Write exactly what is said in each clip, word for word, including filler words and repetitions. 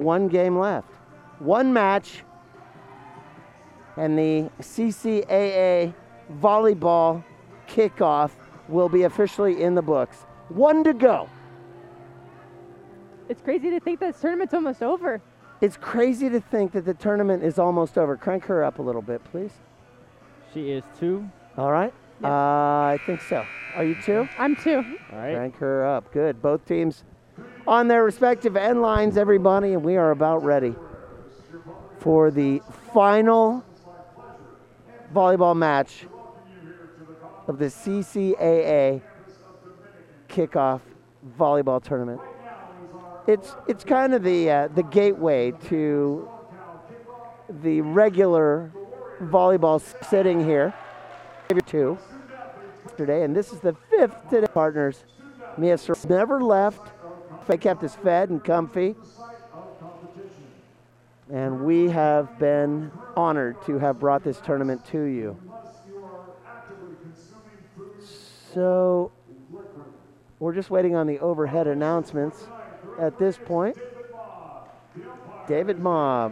one game left. One match, and the C C A A volleyball kickoff will be officially in the books. One to go. It's crazy to think this tournament's almost over. It's crazy to think that the tournament is almost over. Crank her up a little bit, please. She is two. All right. Yep. Uh, I think so. Are you two? I'm two. All right. Crank her up. Good. Both teams on their respective end lines, everybody, and we are about ready for the final volleyball match of the C C A A kickoff volleyball tournament. It's it's kind of the uh, the gateway to the regular volleyball sitting here. Two today, and this is the fifth today. Partners, Mia Sir never left. They kept us fed and comfy, and we have been honored to have brought this tournament to you. So we're just waiting on the overhead announcements at this point. David Mobb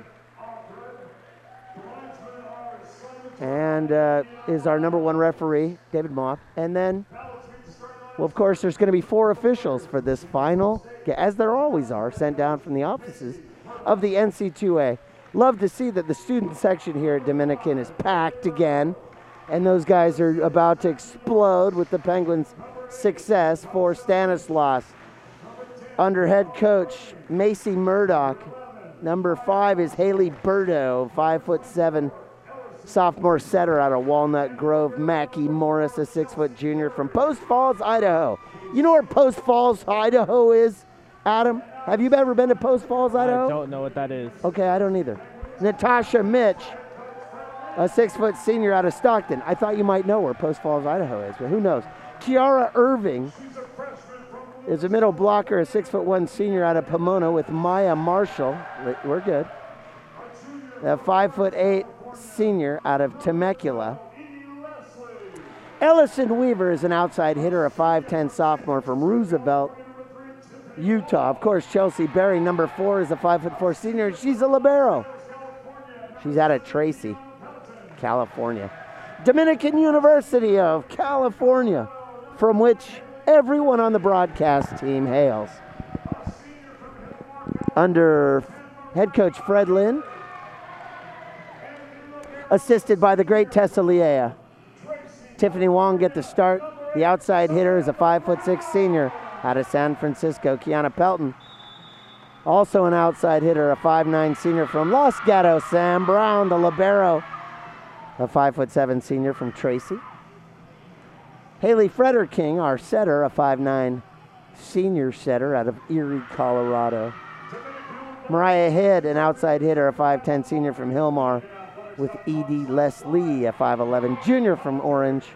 and uh, is our number one referee, David Mobb. And then, well, of course, there's going to be four officials for this final, as there always are, sent down from the offices of the N C two A. Love to see that the student section here at Dominican is packed again, and those guys are about to explode with the Penguins' success for Stanislaus. Under head coach Macy Murdoch. Number five is Haley Burdo, five foot seven sophomore setter out of Walnut Grove. Mackie Morris, a six foot junior from Post Falls, Idaho. You know where Post Falls, Idaho is, Adam? Have you ever been to Post Falls, Idaho? I don't know what that is. Okay, I don't either. Natasha Mitch, a six foot senior out of Stockton. I thought you might know where Post Falls, Idaho is, but who knows? Kiara Irving is a middle blocker, a six foot one senior out of Pomona with Maya Marshall. We're good. A five foot eight senior out of Temecula. Ellison Weaver is an outside hitter, a five ten sophomore from Roosevelt, Utah. Of course, Chelsea Berry, number four, is a five foot four senior, and she's a libero. She's out of Tracy, California. Dominican University of California, from which everyone on the broadcast team hails. Under head coach Fred Lynn, assisted by the great Tessa Liea. Tiffany Wong get the start. The outside hitter is a five foot six senior out of San Francisco, Kiana Pelton. Also an outside hitter, a five nine senior from Los Gatos, Sam Brown, the libero, a five foot seven senior from Tracy. Haley Frederking, our setter, a five nine senior setter out of Erie, Colorado. Mariah Head, an outside hitter, a five ten senior from Hillmar, with Edie Leslie, a five eleven junior from Orange.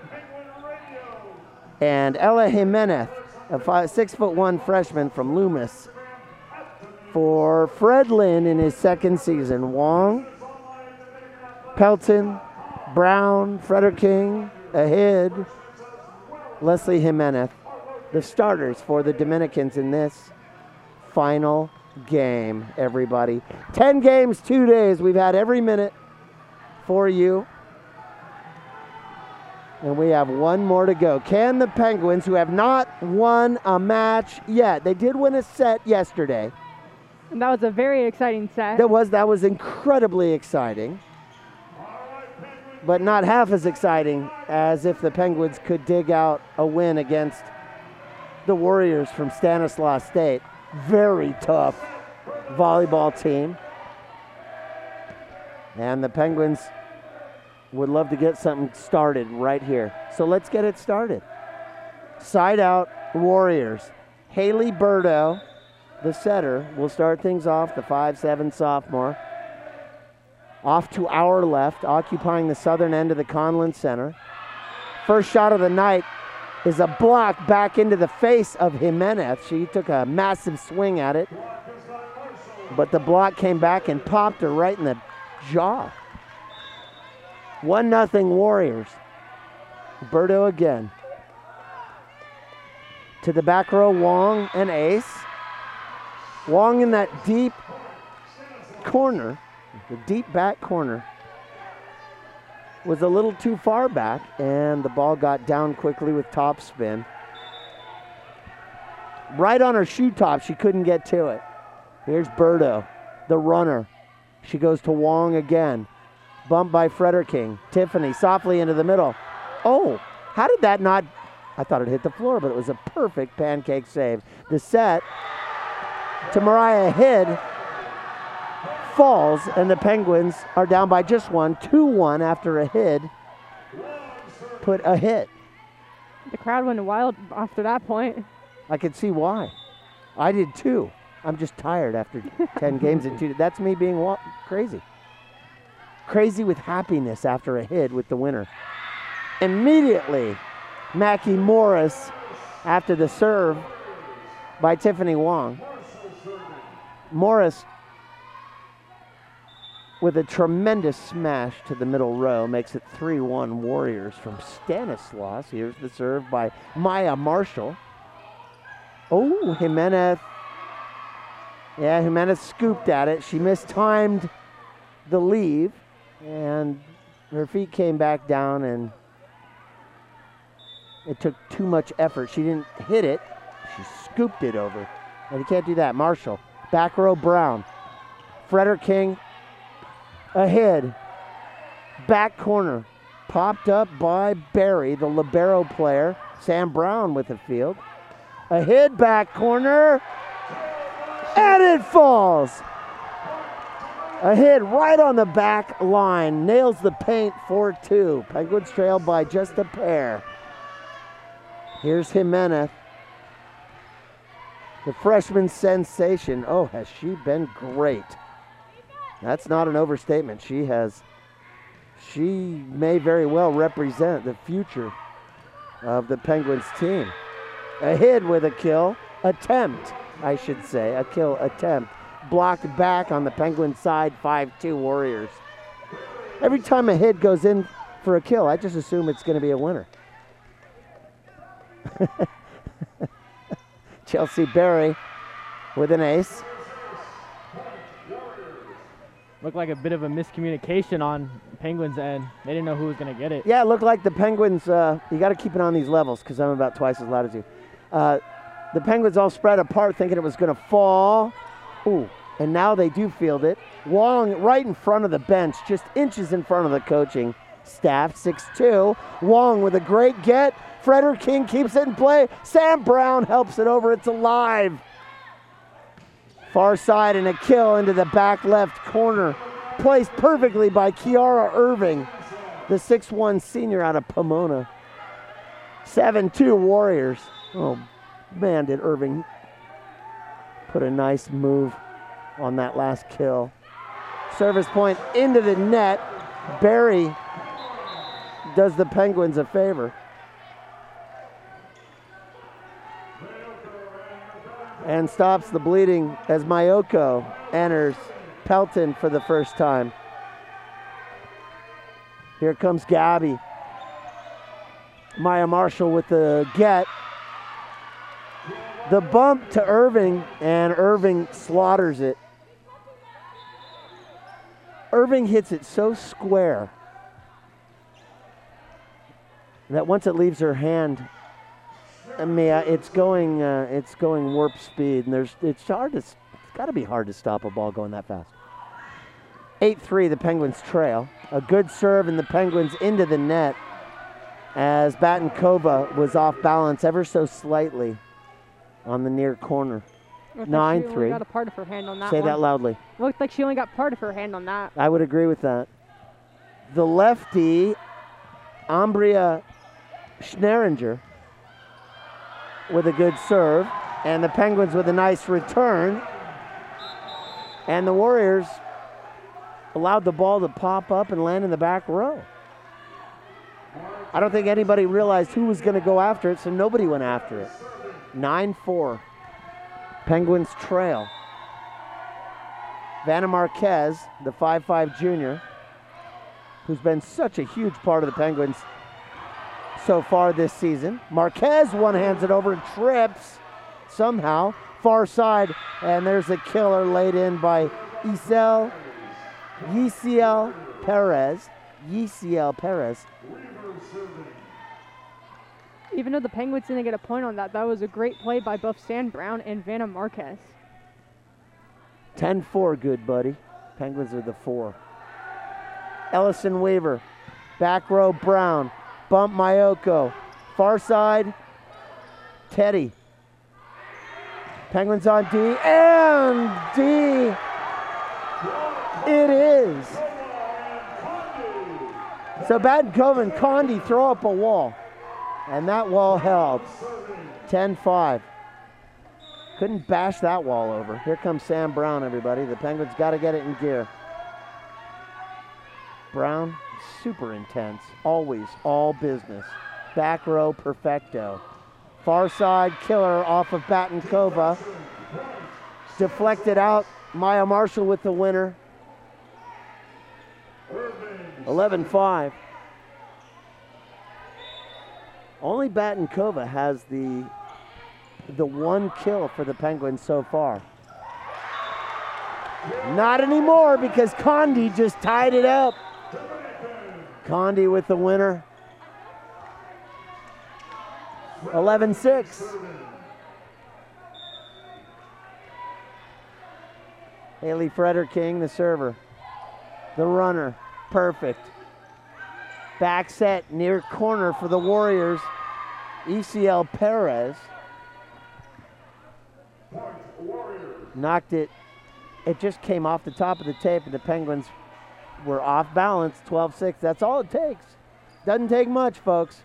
And Ella Jimenez, a five, six foot one freshman from Loomis. For Fred Lynn in his second season, Wong, Pelton, Brown, Frederking, Ahead, Leslie Jimenez, the starters for the Dominicans in this final game, everybody. Ten games, two days. We've had every minute for you. And we have one more to go. Can the Penguins, who have not won a match yet, they did win a set yesterday. And that was a very exciting set. That was, that was incredibly exciting. But not half as exciting as if the Penguins could dig out a win against the Warriors from Stanislaus State. Very tough volleyball team. And the Penguins would love to get something started right here. So let's get it started. Side out Warriors. Haley Burdo, the setter, will start things off, the five seven sophomore. Off to our left, occupying the southern end of the Conlin Center. First shot of the night is a block back into the face of Jimenez. She took a massive swing at it, but the block came back and popped her right in the jaw. One nothing Warriors. Burdo again. To the back row, Wong and Ace. Wong in that deep corner, the deep back corner, was a little too far back, and the ball got down quickly with top spin. Right on her shoe top, she couldn't get to it. Here's Berto, the runner. She goes to Wong again. Bumped by Frederking. Tiffany softly into the middle. Oh, how did that not? I thought it hit the floor, but it was a perfect pancake save. The set to Mariah Hid falls, and the Penguins are down by just one, two one after a Hid put a hit. The crowd went wild after that point. I could see why. I did too. I'm just tired after ten games and two. That's me being wa- crazy. Crazy with happiness after a hit with the winner. Immediately, Mackie Morris after the serve by Tiffany Wong. Morris with a tremendous smash to the middle row makes it three one Warriors from Stanislaus. Here's the serve by Maya Marshall. Oh, Jimenez. Yeah, Jimenez scooped at it. She mistimed the leave, and her feet came back down, and it took too much effort. She didn't hit it. She scooped it over. And you can't do that. Marshall, back row Brown. Frederking ahead. Back corner. Popped up by Barry, the libero player. Sam Brown with the field. A hit back corner, and it falls. A hit right on the back line, nails the paint four two. Penguins trail by just a pair. Here's Jimenez, the freshman sensation. Oh, has she been great. That's not an overstatement. She has, she may very well represent the future of the Penguins team. A hit with a kill attempt, I should say, a kill attempt. Blocked back on the Penguin side, five two Warriors. Every time a hit goes in for a kill, I just assume it's going to be a winner. Chelsea Berry with an ace. Looked like a bit of a miscommunication on Penguins' end. They didn't know who was going to get it. Yeah, it looked like the Penguins, uh, you got to keep it on these levels because I'm about twice as loud as you. Uh, the Penguins all spread apart thinking it was going to fall. Ooh, and now they do field it. Wong right in front of the bench, just inches in front of the coaching staff, six two. Wong with a great get. Frederking keeps it in play. Sam Brown helps it over. It's alive. Far side and a kill into the back left corner. Placed perfectly by Kiara Irving, the six one senior out of Pomona. seven two Warriors. Oh, man, did Irving put a nice move on that last kill. Service point into the net. Barry does the Penguins a favor. And stops the bleeding as Mayoko enters Pelton for the first time. Here comes Gabby. Maya Marshall with the get. The bump to Irving, and Irving slaughters it. Irving hits it so square that once it leaves her hand, I mean, it's going, uh, it's going warp speed, and there's, it's hard to, it's got to be hard to stop a ball going that fast. eight three, the Penguins trail. A good serve, and the Penguins into the net as Batankova was off balance ever so slightly on the near corner. nine three. She only got a part of her hand on that Say one. that loudly. Looked like she only got part of her hand on that. I would agree with that. The lefty, Ambria Schneringer, with a good serve, and the Penguins with a nice return. And the Warriors allowed the ball to pop up and land in the back row. I don't think anybody realized who was going to go after it, so nobody went after it. nine four. Penguins trail. Vanna Marquez, the five five junior, who's been such a huge part of the Penguins so far this season. Marquez one-hands it over and trips somehow. Far side, and there's a killer laid in by Isel Yisiel Perez. Yisiel Perez. Even though the Penguins didn't get a point on that, that was a great play by both Stan Brown and Vanna Marquez. ten four, good buddy. Penguins are the four. Ellison Weaver. Back row Brown. Bump Mayoko. Far side, Teddy. Penguins on D, and D. It is. So Baden Cove and Condi throw up a wall. And that wall held. ten five. Couldn't bash that wall over. Here comes Sam Brown, everybody. The Penguins got to get it in gear. Brown, super intense. Always all business. Back row, perfecto. Far side, killer off of Batancova. Deflected out. Maya Marshall with the winner. eleven five. Only Batancova has the, the one kill for the Penguins so far. Not anymore because Condi just tied it up. Condi with the winner. eleven six. Haley Frederking, the server. The runner, perfect. Back set near corner for the Warriors. Isiel Perez. Knocked it. It just came off the top of the tape and the Penguins were off balance, twelve six. That's all it takes. Doesn't take much, folks.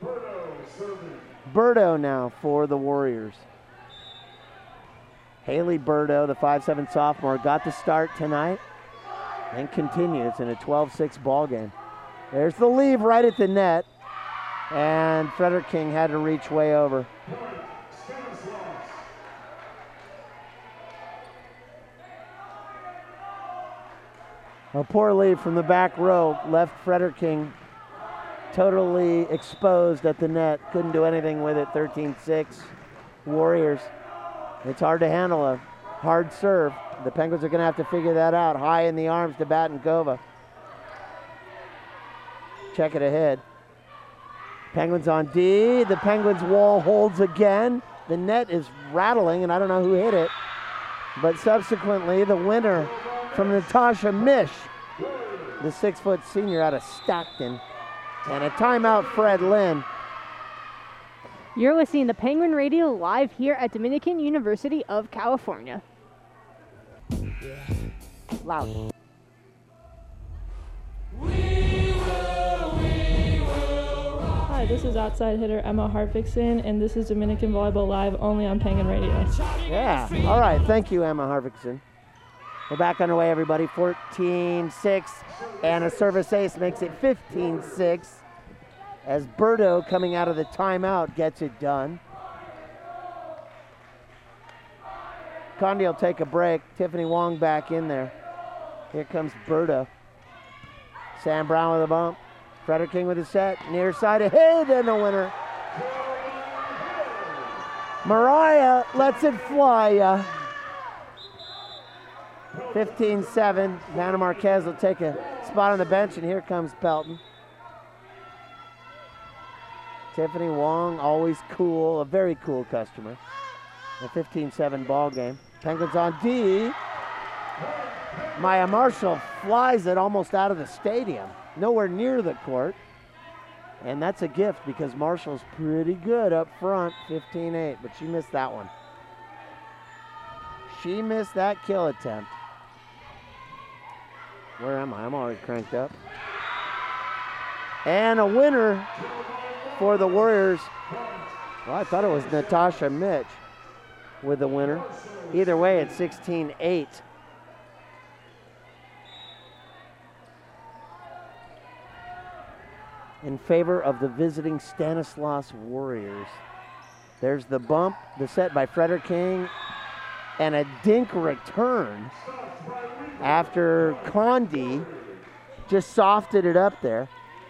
Burdo now for the Warriors. Haley Burdo, the five seven sophomore, got the start tonight and continues in a twelve six ball game. There's the leave right at the net, and Frederking had to reach way over. A poor leave from the back row left Frederking totally exposed at the net. Couldn't do anything with it, thirteen six. Warriors. It's hard to handle a hard serve. The Penguins are going to have to figure that out. High in the arms to Batancova. Check it ahead. Penguins on D. The Penguins wall holds again. The net is rattling, and I don't know who hit it. But subsequently, the winner from Natasha Mish, the six-foot senior out of Stockton. And a timeout, Fred Lynn. You're listening to Penguin Radio live here at Dominican University of California. Loud. Hi, this is outside hitter Emma Harvickson, and this is Dominican Volleyball Live only on Penguin Radio. Yeah, all right. Thank you, Emma Harvickson. We're back underway, everybody. fourteen six, and a service ace makes it fifteen six as Burdo, coming out of the timeout, gets it done. Condi will take a break. Tiffany Wong back in there. Here comes Burdo. Sam Brown with a bump. Frederking with a set. Near side ahead, and the winner. Mariah lets it fly. Uh, fifteen seven. Vanna Marquez will take a spot on the bench, and here comes Pelton. Tiffany Wong, always cool, a very cool customer. A fifteen seven ball game. Penguins on D. Maya Marshall flies it almost out of the stadium. Nowhere near the court. And that's a gift because Marshall's pretty good up front, fifteen eight, but she missed that one. She missed that kill attempt. Where am I? I'm already cranked up. And a winner for the Warriors. Well, I thought it was Natasha Mitch with the winner. Either way, it's sixteen eight. In favor of the visiting Stanislaus Warriors. There's the bump, the set by Frederking, and a dink return after Condi just softed it up there.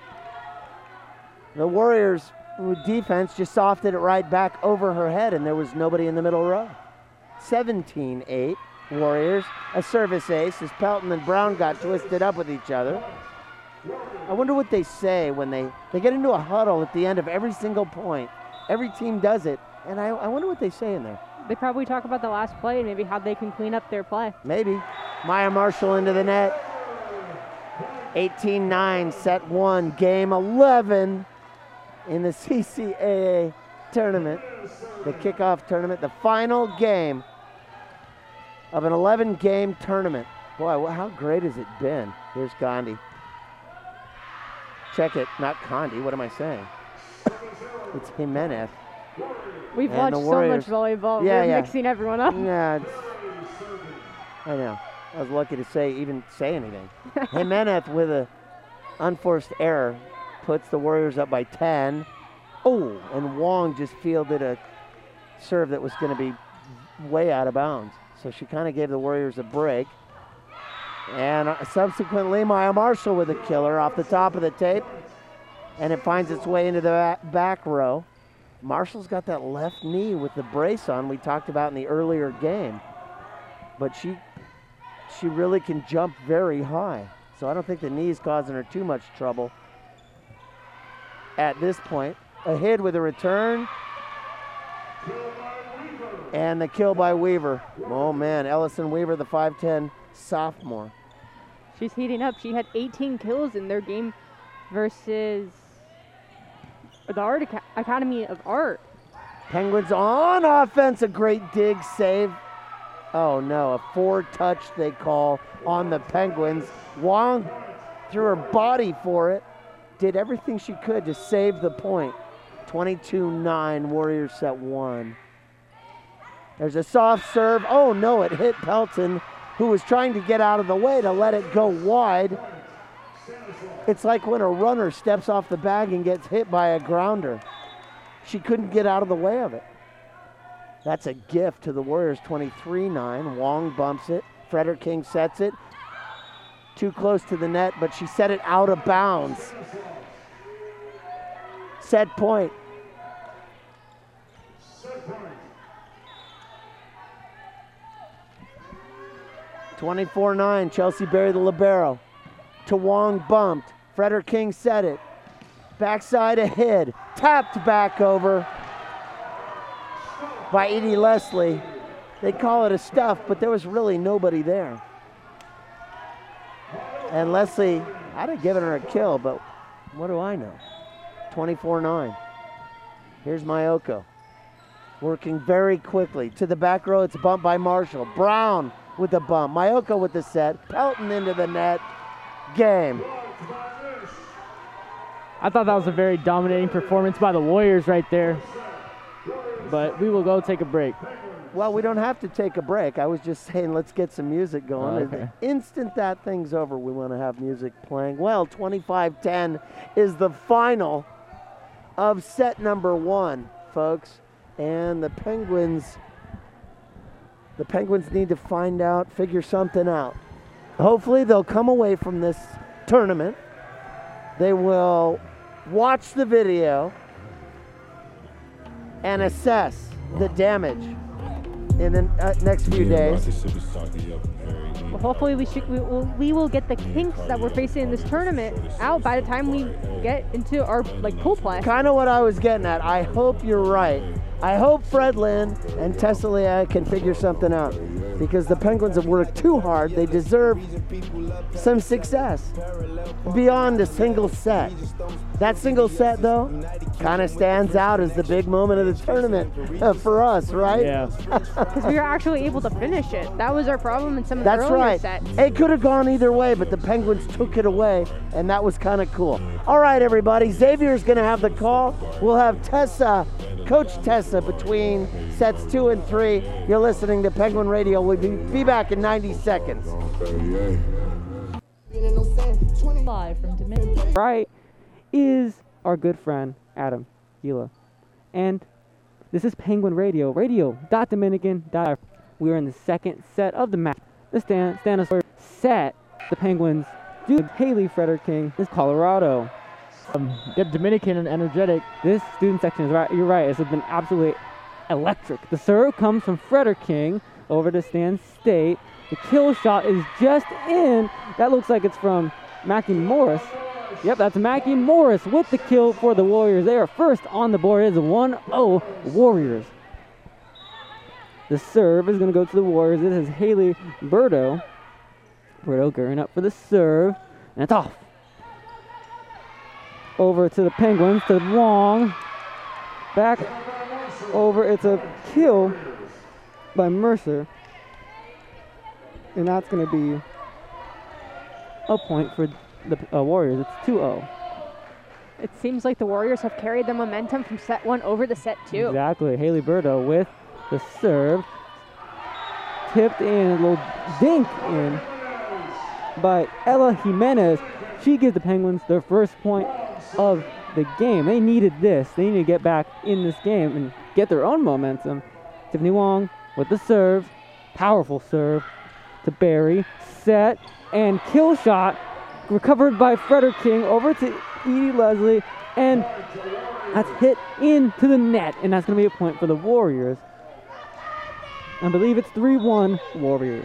The Warriors with defense just softed it right back over her head, and there was nobody in the middle row. seventeen eight. Warriors. A service ace as Pelton and Brown got twisted up with each other. I wonder what they say when they, they get into a huddle at the end of every single point. Every team does it, and I, I wonder what they say in there. They probably talk about the last play and maybe how they can clean up their play. Maybe. Maya Marshall into the net. eighteen nine, set one, game eleven in the C C A A tournament, the kickoff tournament, the final game of an eleven-game tournament. Boy, how great has it been? Here's Gandhi. Check it, not Condi. What am I saying? It's Jimenez. We've And watched the so Warriors. much volleyball. Yeah, We're yeah. mixing everyone up. Yeah, it's, I know. I was lucky to say even say anything. Jimenez with a unforced error puts the Warriors up by ten. Oh, and Wong just fielded a serve that was going to be way out of bounds. So she kind of gave the Warriors a break. And uh, subsequently, Maya Marshall with a killer off the top of the tape. And it finds its way into the ba- back row. Marshall's got that left knee with the brace on we talked about in the earlier game. But she she really can jump very high. So I don't think the knee is causing her too much trouble at this point. A hit with a return. And the kill by Weaver. Oh man, Ellison Weaver, the five ten sophomore. She's heating up. She had eighteen kills in their game versus the Art Aca- Academy of Art. Penguins on offense, a great dig save. Oh no, a four touch they call on the Penguins. Wong threw her body for it, did everything she could to save the point. twenty-two nine, Warriors set one. There's a soft serve. Oh no, it hit Pelton, who was trying to get out of the way to let it go wide. It's like when a runner steps off the bag and gets hit by a grounder. She couldn't get out of the way of it. That's a gift to the Warriors, twenty-three nine. Wong bumps it. Frederick King sets it. Too close to the net, but she set it out of bounds. Set point. twenty-four nine, Chelsea Berry the libero. To Wong bumped. Frederick King set it. Backside ahead. Tapped back over by Edie Leslie. They call it a stuff, but there was really nobody there. And Leslie, I'd have given her a kill, but what do I know? twenty-four nine. Here's Mayoko. Working very quickly. To the back row, it's a bump by Marshall. Brown with the bump. Mayoko with the set. Pelton into the net. Game. I thought that was a very dominating performance by the Warriors right there. But we will go take a break. Well, we don't have to take a break. I was just saying let's get some music going. Oh, okay. The instant that thing's over, we want to have music playing. Well, twenty-five ten is the final of set number one, folks. And the Penguins, the Penguins need to find out, figure something out. Hopefully they'll come away from this tournament. They will watch the video and assess the damage in the uh, next few days. Well, hopefully we should we will, we will get the kinks that we're facing in this tournament out by the time we get into our like pool play. Kind of what I was getting at. I hope you're right. I hope Fred Lynn and Tessa Leah can figure something out because the Penguins have worked too hard. They deserve some success beyond a single set. That single set, though, kind of stands out as the big moment of the tournament uh, for us, right? Yeah. Because we were actually able to finish it. That was our problem in some of the That's earlier right. sets. It could have gone either way, but the Penguins took it away, and that was kind of cool. All right, everybody. Xavier's going to have the call. We'll have Tessa, Coach Tessa, between sets two and three. You're listening to Penguin Radio. We'll be, be back in ninety seconds. Live from Dominican. Right is our good friend Adam Gila. And this is Penguin Radio, radio dot dominican dot We are in the second set of the match. The Stan Stanislavski set the Penguins do Haley Frederick King is Colorado. Um, get Dominican and energetic. This student section is right. You're right. This has been absolutely electric. The serve comes from Frederick King. over to Stan State. The kill shot is just in. That looks like it's from Mackie Morris. Yep, that's Mackie Morris with the kill for the Warriors. They are first on the board. It is one oh Warriors. The serve is going to go to the Warriors. This is Haley Burdo. Burdo gearing up for the serve, and it's off. Over to the Penguins, to Wong. Back over. It's a kill by Mercer. And that's going to be a point for the uh, Warriors. It's two oh. It seems like the Warriors have carried the momentum from set one over to set two. Exactly. Haley Burdo with the serve. Tipped in, a little dink in by Ella Jimenez. She gives the Penguins their first point of the game. They needed this. They need to get back in this game and get their own momentum. Tiffany Wong with the serve. Powerful serve to Barry. Set and kill shot. Recovered by Freder King over to Edie Leslie. And that's hit into the net. And that's going to be a point for the Warriors. I believe it's three one Warriors.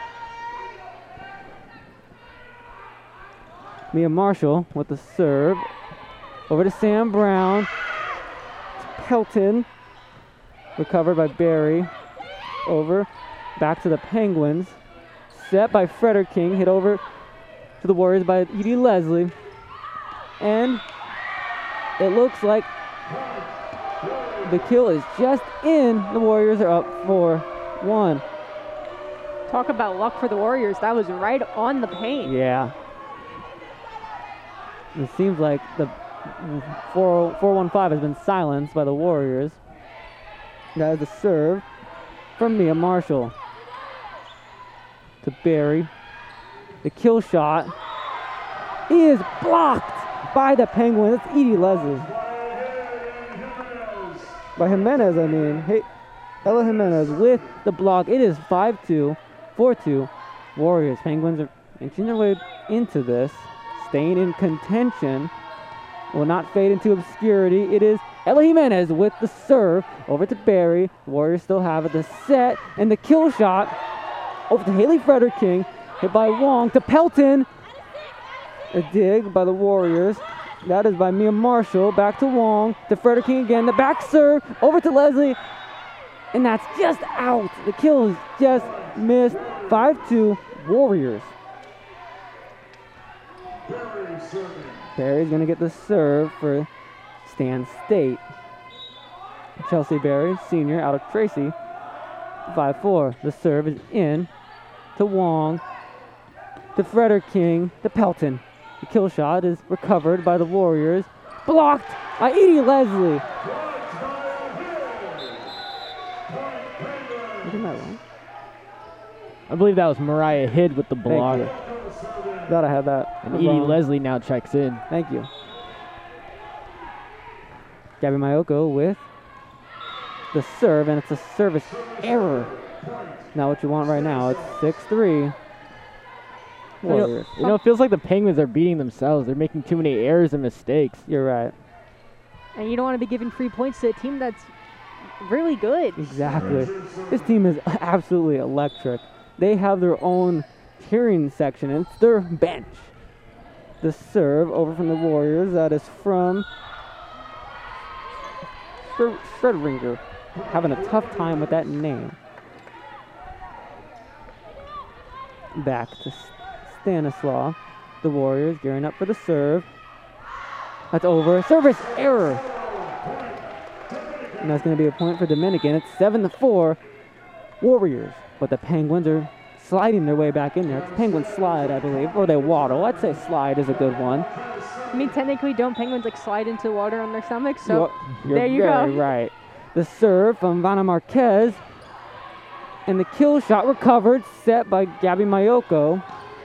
Mia Marshall with the serve. Over to Sam Brown. Pelton. Recovered by Barry. Over. Back to the Penguins. Set by Freder King. Hit over to the Warriors by Edie Leslie. And it looks like the kill is just in. The Warriors are up four one. Talk about luck for the Warriors. That was right on the paint. Yeah. It seems like the four one five has been silenced by the Warriors. That is a serve from Mia Marshall to Barry. The kill shot is blocked by the Penguins. It's Edie Leslie. By Jimenez, I mean. Hey, Ella Jimenez with the block. It is five two, four two. Warriors. Penguins are inching their way into this. Staying in contention. Will not fade into obscurity. It is Ella Jimenez with the serve over to Barry. The Warriors still have it. The set and the kill shot over to Haley Freder King. Hit by Wong to Pelton. A dig by the Warriors. That is by Mia Marshall. Back to Wong. To Freder King again. The back serve over to Leslie. And that's just out. The kill is just missed. five two Warriors. Barry's going to get the serve for Stan State. Chelsea Barry, senior, out of Tracy. five four. The serve is in to Wong. To Freder King. To Pelton. The kill shot is recovered by the Warriors. Blocked by Edie Leslie. Isn't that wrong? I believe that was Mariah Hidd with the block. Thank you. Thought I had that. And Edie wrong. Leslie now checks in. Thank you. Gabby Mayoko with the serve, and it's a service error. Not what you want right now. It's six three. You know, you know, it feels like the Penguins are beating themselves. They're making too many errors and mistakes. You're right. And you don't want to be giving free points to a team that's really good. Exactly. This team is absolutely electric. They have their own cheering section, and it's their bench. The serve over from the Warriors. That is from Schrodringer. Having a tough time with that name. Back to Stanislaw. The Warriors gearing up for the serve. That's over. Service error. And that's going to be a point for Dominican. It's seven to four Warriors. But the Penguins are sliding their way back in there. It's Penguins slide, I believe. Or they waddle. I'd say slide is a good one. I mean, technically, don't Penguins like slide into water on their stomachs? So you're, there you you're go. very right. The serve from Vanna Marquez. And the kill shot recovered, set by Gabby Mayoko.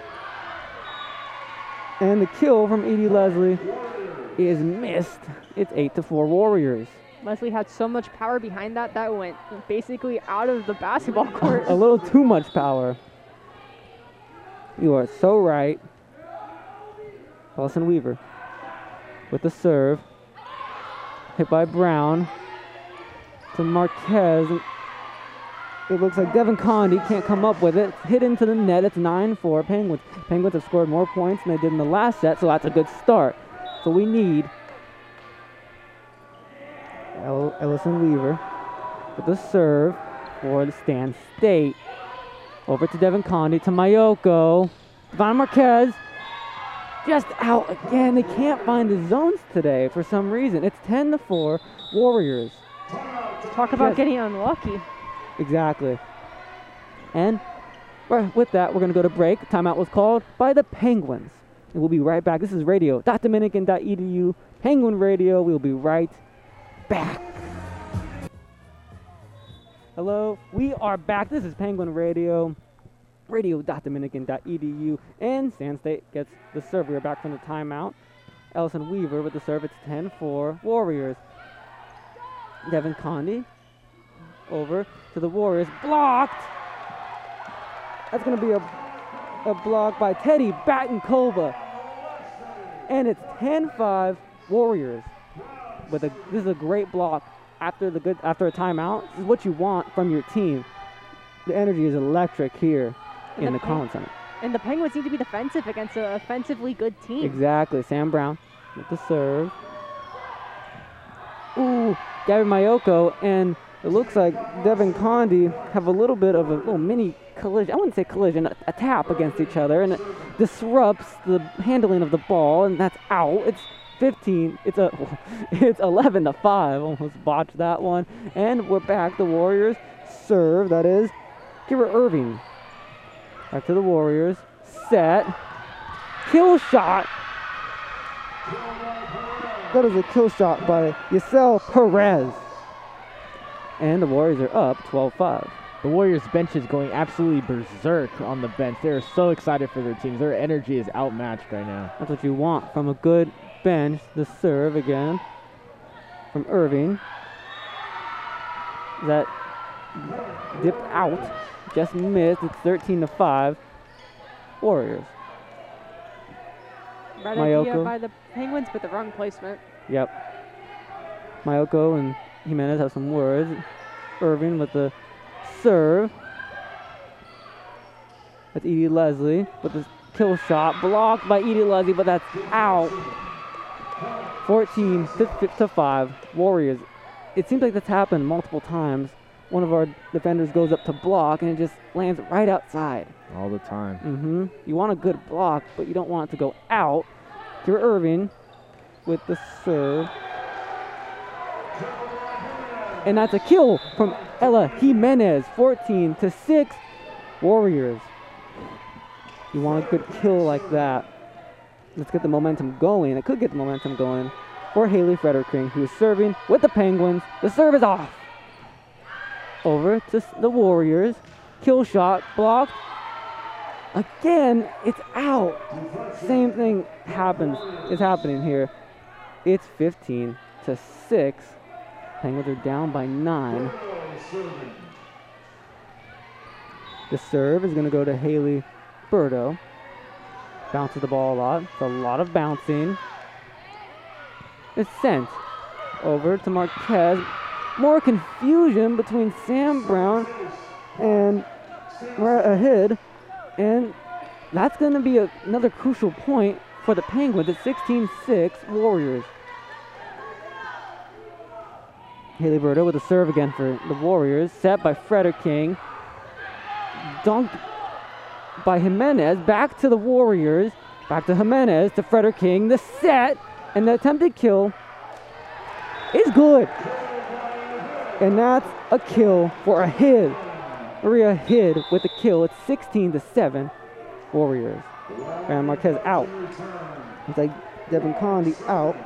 And the kill from Edie Leslie is missed. It's eight to four Warriors. Leslie had so much power behind that, that went basically out of the basketball court. A little too much power. You are so right. Paulson Weaver with the serve. Hit by Brown to Marquez. it looks like Devin Condi can't come up with it. It's hit into the net. It's nine four Penguins. Penguins have scored more points than they did in the last set, so that's a good start. So we need El- Ellison Weaver with the serve for the Stan State. Over to Devin Condi, to Mayoko. Devon Marquez just out again. They can't find the zones today for some reason. It's ten to four Warriors. Talk about Yes. getting unlucky. Exactly. And right, with that, we're going to go to break. Timeout was called by the Penguins. And we'll be right back. This is radio dot dominican dot e d u, Penguin Radio. We'll be right back. Hello, we are back. This is Penguin Radio, radio dot dominican dot e d u, and San State gets the serve. We are back from the timeout. Ellison Weaver with the serve. It's ten four Warriors. Devin Condi over to the Warriors. Blocked! That's going to be a, a block by Teddy Batankova. And it's ten five Warriors. With a, this is a great block. After the good, after a timeout, this is what you want from your team. The energy is electric here in the the Pen- Collins Center. And the Penguins need to be defensive against an offensively good team. Exactly. Sam Brown with the serve. Ooh, Gabby Mayoko and it looks like Devin Condi have a little bit of a little mini collision. I wouldn't say collision, a, a tap against each other, and it disrupts the handling of the ball, and that's out. It's fifteen. It's a. It's eleven to five. Almost botched that one. And we're back. The Warriors serve. That is Kira Irving. Back to the Warriors. Set. Kill shot. That is a kill shot by Yasel Perez. And the Warriors are up twelve five. The Warriors bench is going absolutely berserk on the bench. They're so excited for their teams. Their energy is outmatched right now. That's what you want from a good bench. The serve again from Irving. That dipped out. Just missed. It's thirteen to five. Warriors. Right idea Mayoko. by the Penguins, but the wrong placement. Yep. Mayoko and Jimenez have some words. Irving with the serve. That's Edie Leslie with the kill shot. Blocked by Edie Leslie, but that's out. fourteen to five. Warriors. It seems like that's happened multiple times. One of our defenders goes up to block and it just lands right outside. All the time. Mm-hmm. You want a good block, but you don't want it to go out. Kira Irving with the serve. And that's a kill from Ella Jimenez. fourteen to six. Warriors. You want a good kill like that. Let's get the momentum going. It could get the momentum going for Haley Frederking, who is serving with the Penguins. The serve is off. Over to s- the Warriors. Kill shot blocked. Again, it's out. Same thing happens. Is happening here. It's fifteen to six. Penguins are down by nine. The serve is going to go to Haley Burdo. Bounces the ball a lot. It's a lot of bouncing. It's sent over to Marquez. More confusion between Sam Brown and Mariah Ahid. And that's going to be a, another crucial point for the Penguins at sixteen six Warriors. Haley Burdo with a serve again for the Warriors. Set by Frederking. Dunked by Jimenez. Back to the Warriors. Back to Jimenez to Frederking. The set and the attempted kill is good. And that's a kill for a hit. Maria Hid with the kill. It's sixteen to seven Warriors. And Marquez out. It's like Devin Condi out.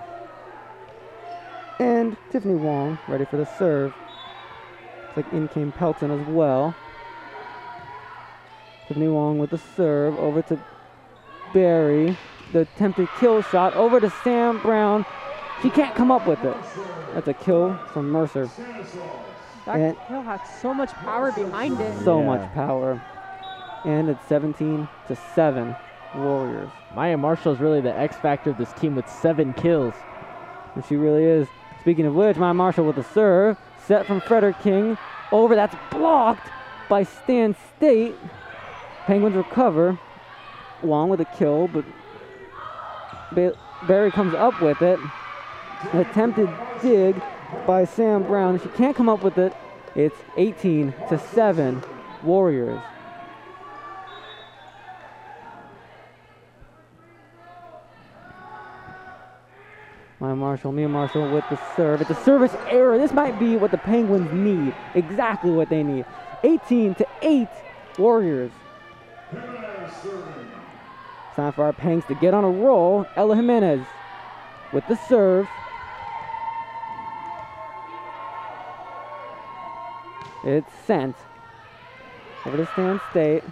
And Tiffany Wong ready for the serve. It's like in came Pelton as well. Tiffany Wong with the serve over to Barry. The attempted kill shot over to Sam Brown. She can't come up with it. That's a kill from Mercer. That And- kill has so much power behind it. So Yeah. much power. And it's seventeen to seven Warriors. Maya Marshall is really the X factor of this team with seven kills. And she really is. Speaking of which, Maya Marshall with the serve. Set from Frederking. over. That's blocked by Stan State. Penguins recover. Wong with a kill, but ba- Barry comes up with it. An attempted dig by Sam Brown. She can't come up with it. It's eighteen to seven Warriors. My Marshall, Mia Marshall with the serve. It's a service error. This might be what the Penguins need. Exactly what they need. eighteen to eight Warriors. It's time for our Pengs to get on a roll. Ella Jimenez with the serve. It's sent over to Stan State.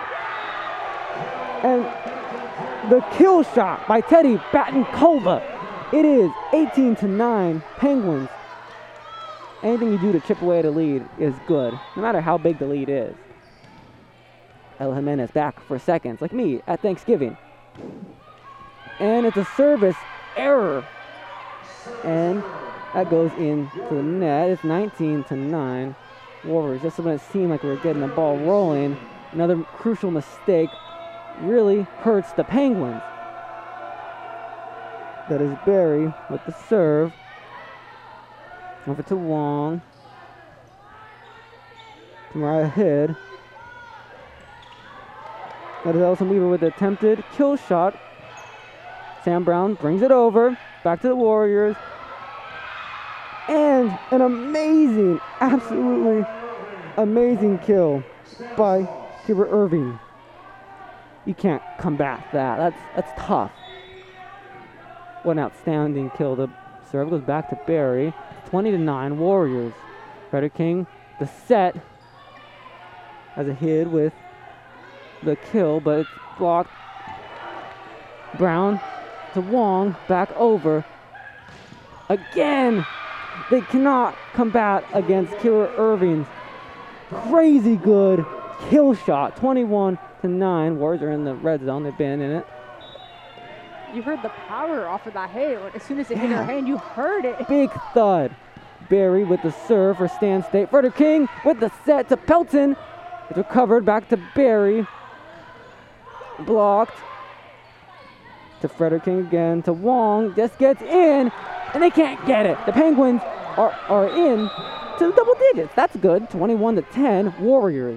And the kill shot by Teddy Batankova. It is eighteen to nine Penguins. Anything you do to chip away at a lead is good, no matter how big the lead is. El Jimenez back for seconds, like me at Thanksgiving. And it's a service error. And that goes into the net. It's nineteen to nine Warriors. Just when it seemed like we were getting the ball rolling, another crucial mistake really hurts the Penguins. That is Barry with the serve. Over to Wong. To Mariah Head. That is Allison Weaver with the attempted kill shot. Sam Brown brings it over. Back to the Warriors. And an amazing, absolutely amazing kill by Kira Irving. You can't combat that. That's that's tough. What an outstanding kill. The serve goes back to Barry. twenty to nine Warriors. Frederick King, the set, has a hit with the kill, but it's blocked. Brown to Wong, back over. Again, they cannot combat against Kira Irving's crazy good kill shot. twenty-one to nine. Warriors are in the red zone. They've been in it. You heard the power off of that hit. As soon as it hit her hand, you heard it. Big thud. Barry with the serve for Stan State. Frederick King with the set to Pelton. It's recovered back to Barry. Blocked. To Frederick King again. To Wong. Just gets in. And they can't get it. The Penguins are, are in to double digits. That's good. twenty-one to ten Warriors.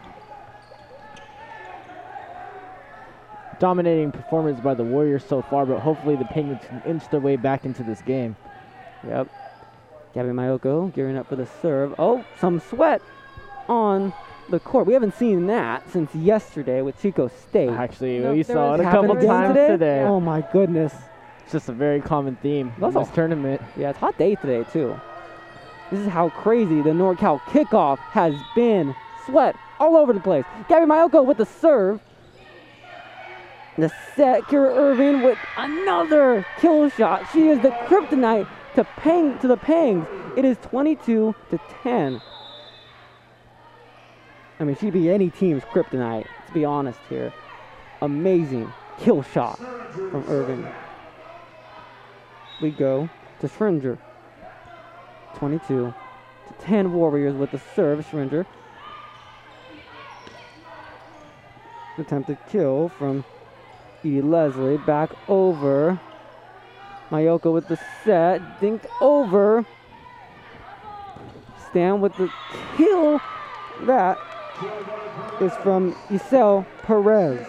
Dominating performance by the Warriors so far, but hopefully the Penguins can inch their way back into this game. Yep. Gabby Mayoko gearing up for the serve. Oh, some sweat on the court. We haven't seen that since yesterday with Chico State. Actually, No, we there saw was- it a Happened couple again times today? today. Oh my goodness. It's just a very common theme in Also- this tournament. Yeah, it's a hot day today too. This is how crazy the NorCal kickoff has been. Sweat all over the place. Gabby Mayoko with the serve. The set, Kira Irving with another kill shot. She is the kryptonite to Peng to the Pengs. It is twenty-two to ten. I mean, she'd be any team's kryptonite, to be honest here. Amazing kill shot from Irving. We go to Schringer. twenty-two to ten Warriors with the serve. Schringer. Attempted kill from E. Leslie. Back over. Mayoko with the set. Dinked over. Stan with the kill. That is from Isel Perez.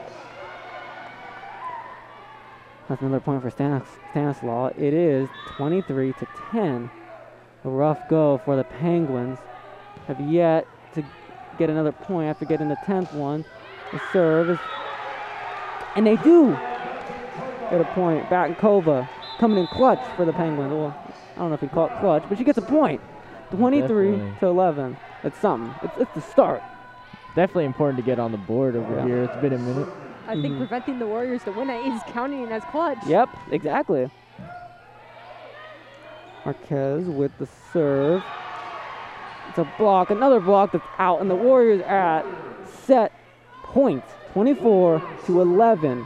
That's another point for Stanis- Stanislaw. It is twenty-three to ten. A rough go for the Penguins. Have yet to get another point after getting the tenth one. The serve is, and they do get a point. Batankova coming in clutch for the Penguins. Well, I don't know if we call it clutch, but she gets a point. twenty-three Definitely. to eleven. It's something. It's, it's the start. Definitely important to get on the board over Yeah. here. It's been a minute. I think Mhm. preventing the Warriors to win it is counting as clutch. Yep, exactly. Marquez with the serve. It's a block, another block that's out, and the Warriors are at set point, twenty-four to eleven.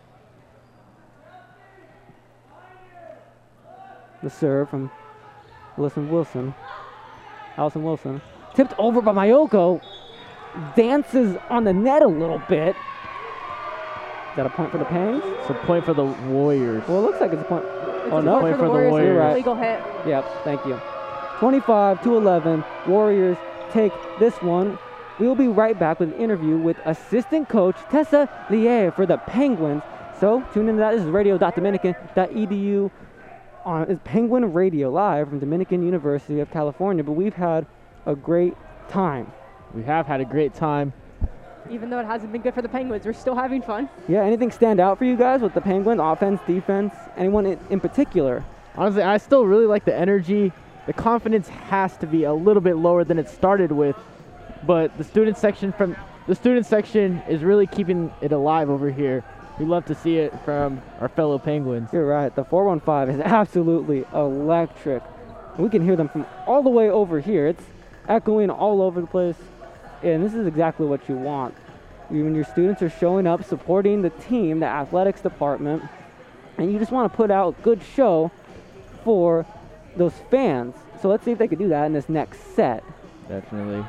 The serve from Wilson Wilson. Allison Wilson. Tipped over by Mayoko. Dances on the net a little bit. Is that a point for the Pangs? It's a point for the Warriors. Well, it looks like it's a point. It's Oh, a no. point Point for the for the Warriors. Warriors. You're right. Legal hit. Yep, thank you. twenty-five to eleven. Warriors take this one. We will be right back with an interview with assistant coach Tessa Lier for the Penguins. So tune into that. This is radio dot dominican dot e d u on it's Penguin Radio live from Dominican University of California. But we've had a great time. We have had a great time. Even though it hasn't been good for the Penguins, we're still having fun. Yeah, anything stand out for you guys with the Penguins? Offense, defense, anyone in, in particular? Honestly, I still really like the energy. The confidence has to be a little bit lower than it started with, but the student section from the student section is really keeping it alive over here. We love to see it from our fellow Penguins. You're right. The four one five is absolutely electric. We can hear them from all the way over here. It's echoing all over the place. And this is exactly what you want. When your students are showing up, supporting the team, the athletics department, and you just want to put out a good show for those fans. So let's see if they can do that in this next set. Definitely.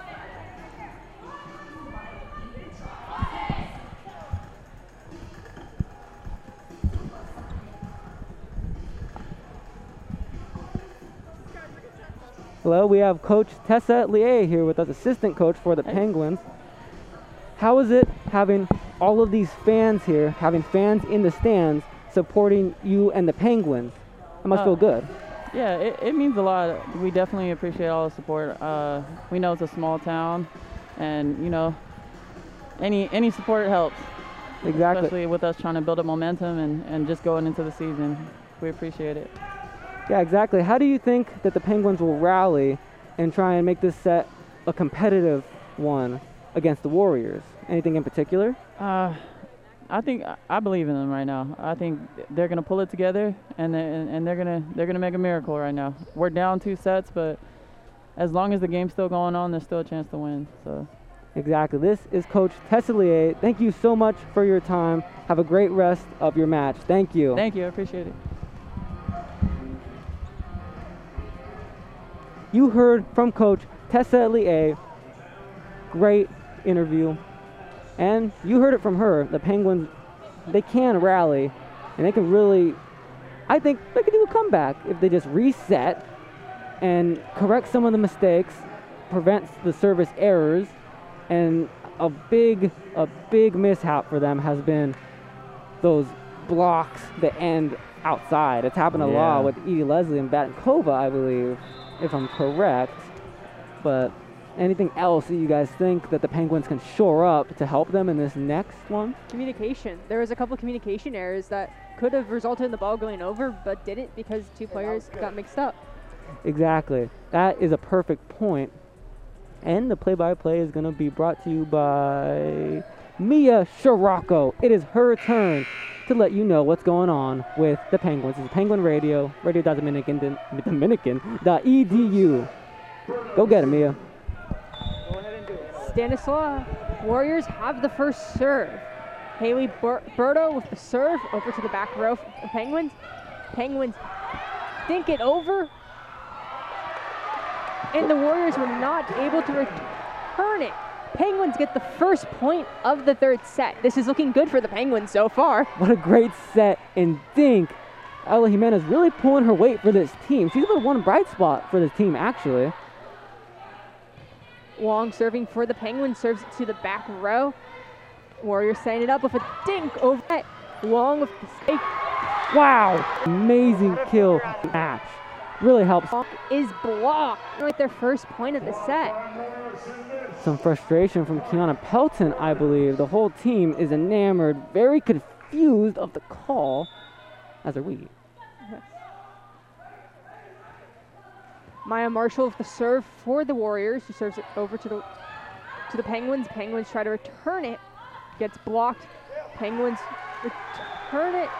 Hello, we have Coach Tessa Lier here with us, assistant coach for the Penguins. How is it having all of these fans here, having fans in the stands supporting you and the Penguins? That must Uh, feel good. Yeah, it, it means a lot. We definitely appreciate all the support. Uh, we know it's a small town, and you know, any any support helps. Exactly. Especially with us trying to build up momentum and, and just going into the season. We appreciate it. Yeah, exactly. How do you think that the Penguins will rally and try and make this set a competitive one against the Warriors? Anything in particular? Uh, I think I believe in them right now. I think they're gonna pull it together, and they- and, and they're gonna they're gonna make a miracle right now. We're down two sets, but as long as the game's still going on, there's still a chance to win. So. Exactly. This is Coach Tessa Lier. Thank you so much for your time. Have a great rest of your match. Thank you. Thank you. I appreciate it. You heard from Coach Tessa Lier. Great interview. And you heard it from her. The Penguins, they can rally, and they can really, I think they could do a comeback if they just reset and correct some of the mistakes, prevents the service errors, and a big, a big mishap for them has been those blocks that end outside. It's happened a lot Yeah. with Edie Leslie and Batankova, I believe, if I'm correct. But anything else that you guys think that the Penguins can shore up to help them in this next one? Communication. There was a couple communication errors that could have resulted in the ball going over, but didn't because two players got mixed up. Exactly. That is a perfect point. And the play-by-play is going to be brought to you by Mia Scirocco. It is her turn to let you know what's going on with the Penguins. It's Penguin Radio, radio dot dominican dot e d u. Go get it, Mia. Stanislaw, Warriors have the first serve. Haley Bur- Berto with the serve over to the back row for the Penguins. Penguins think it over. And the Warriors were not able to return it. Penguins get the first point of the third set. This is looking good for the Penguins so far. What a great set. And think, Ella Jimenez really pulling her weight for this team. She's the one bright spot for this team, actually. Wong serving for the Penguins, serves it to the back row. Warriors setting it up with a dink over that. Wong with the stake. Wow. Amazing kill match. Really helps. Wong is blocked. Like their first point of the set. Some frustration from Kiana Pelton, I believe. The whole team is enamored, very confused of the call, as are we. Maya Marshall with the serve for the Warriors, who serves it over to the to the Penguins. Penguins try to return it, gets blocked. Penguins return it,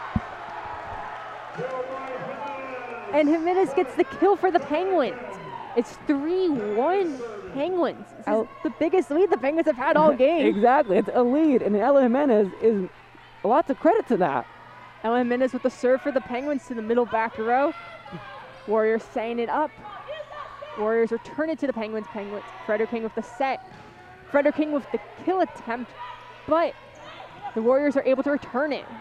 and Jimenez gets the kill for the Penguins. It's three one Penguins. This is Out. the biggest lead the Penguins have had all game. Exactly, it's a lead, and Ella Jimenez is a lot to credit to that. Ella Jimenez with the serve for the Penguins to the middle back row. Warriors setting it up. Warriors return it to the Penguins. Penguins. Frederick King with the set. Frederick King with the kill attempt, but the Warriors are able to return it.